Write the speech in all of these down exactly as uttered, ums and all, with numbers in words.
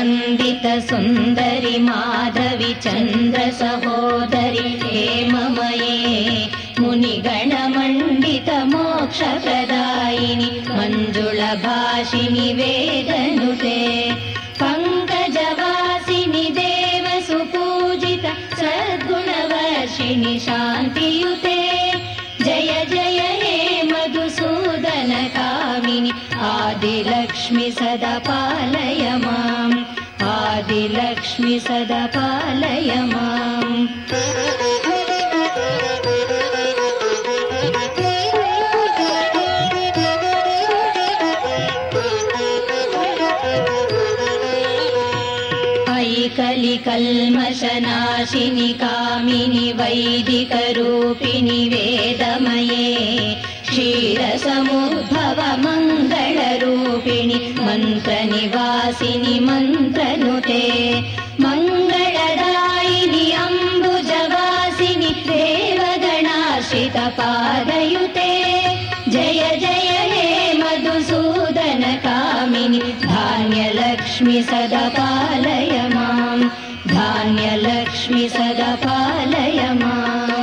वन्दित सुन्दरि माधवी चन्द्र सहोदरि हेममये मुनिगणमण्डित मोक्षप्रदायिनि मञ्जुलभाषिनि वेदनुते पङ्कजवासिनि देवसुपूजित सद्गुणवर्षिणि शान्तियुते जय जय हे मधुसूदन कामिनि आदिलक्ष्मि सदा पालय माम् आदिलक्ष्मि सदा पालय माम् कलिकल्मषनाशिनि कामिनि वैदिकरूपिणि वेदमये क्षीरसमुद्भव मङ्गलरूपिणि मन्त्रनिवासिनि मन्त्रनुते मङ्गलदायिनि अम्बुजवासिनि देवगणाश्रित पादयुते जय जय हे मधुसूदन कामिनि धान्यलक्ष्मि सदा पालय माम् धान्यलक्ष्मि सदा पालय माम्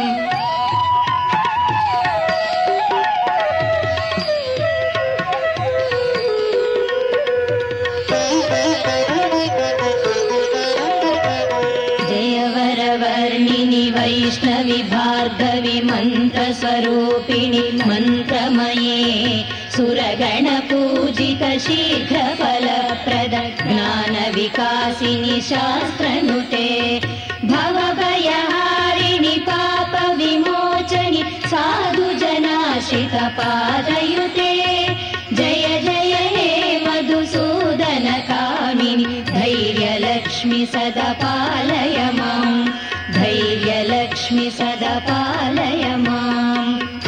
जयवरवर्णिनि वैष्णवि भार्गवि मन्त्रस्वरूपिणि मन्त्रमये सुरगणपूजित शीघ्रफलप्रद ज्ञानविकासिनि शास्त्रनुते भवभयहारिणि पापविमोचनि साधुजनाश्रित पादयुते जय जय हे मधुसूदन कामिनि धैर्यलक्ष्मि सदा पालय माम् धैर्यलक्ष्मि सदा पालय माम्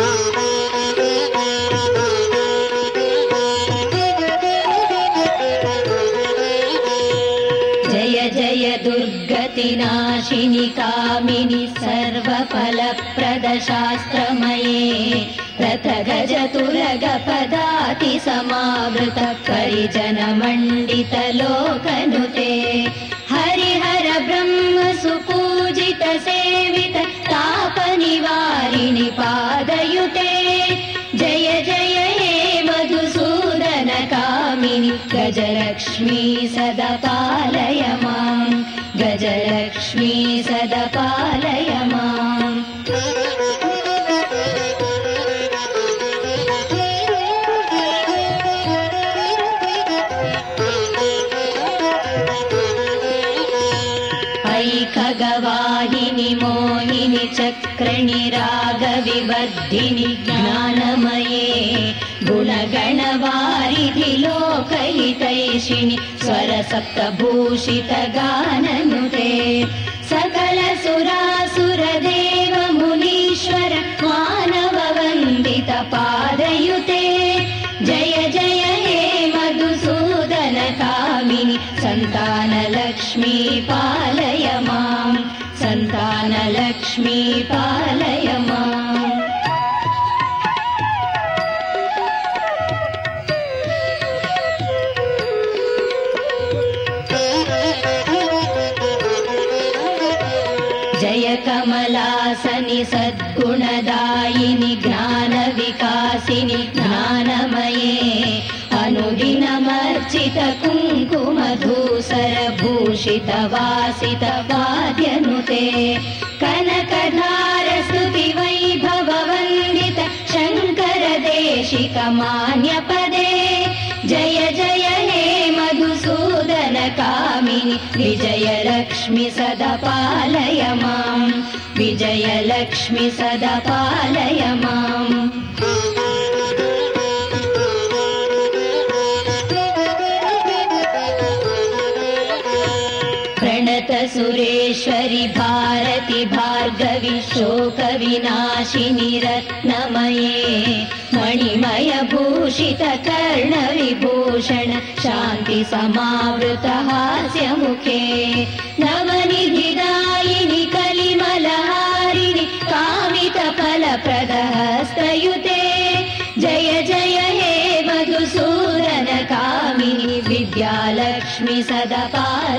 दुर्गतिनाशिनि कामिनि सर्वफलप्रद शास्त्रमये रथगजतुरगपदाति समावृत परिजनमण्डित लोकनुते हरिहर ब्रह्म सुपूजित सेवित तापनिवारिणि पादयुते जय जय हे मधुसूदन कामिनि गजलक्ष्मी सदा पालय माम् गजलक्ष्मी सदा पालय माम् ऐकगवाहिनि मोहिनि चक्रणि रागविवर्धिनि ज्ञानमये गुणगणवारिधि लोकहितैषिणि स्वरसप्तभूषित गाननुते सकल सुरासुर देव मुनीश्वर मानव वन्दित पादयुते जय जय हे मधुसूदन कामिनि सन्तानलक्ष्मी पालय माम् सन्तानलक्ष्मी पालय माम् जय कमलासनि सद्गुणदायिनि ज्ञानविकासिनि ज्ञानमये अनुदिनमर्चित कुङ्कुमधूसर भूषित वासित वाद्यनुते कनकधार स्तुति वैभव वन्दित शङ्कर देशिक मान्यपदे जय जय हे मधुसूदन कामिनि विजयलक्ष्मि सदा पालय माम् विजयलक्ष्मि सदा पालय माम् प्रणत सुरेश्वरि भारति भार्गवि शोकविनाशिनि रत्नमये मणिमय भूषित कर्णविभूषण शान्ति समावृत हास्यमुखे नवनिधिदायिनि कलिमलहारिणि कामित फलप्रद हस्तयुते जय जय हे मधुसूदन कामिनि विद्यालक्ष्मि सदा पालय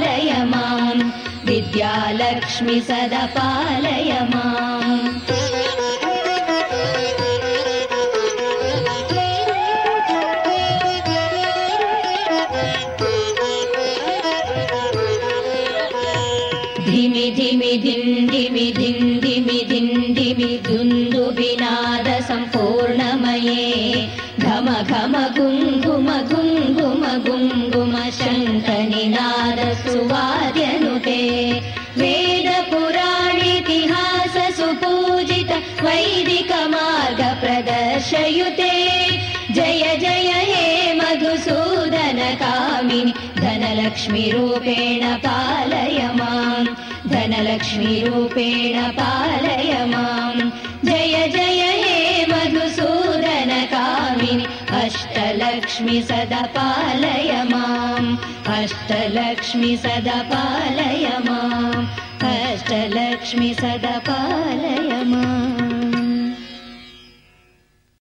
अष्टलक्ष्मि सदा पालय माम् धिमि धिमि धिं धिमि धिं धिमि धिं धिमि दुन्दुभिनाद सम्पूर्णमये घम घम गुङ्गुम गुङ्गुम गुङ्गुम शङ्खनिनाद सुवाद्यनुते वेद पुराणेतिहास सुपूजित वैदिक मार्ग प्रदर्शयुते जय जय हे मधुसूदन कामिनि धनलक्ष्मी रूपेण पालय माम् धनलक्ष्मी रूपेण पालय माम् जय जय हे मधुसूदन कामिनि अष्टलक्ष्मि सदा पालय माम् अष्टलक्ष्मि सदा पालय माम् अष्टलक्ष्मि सदा पालय माम्।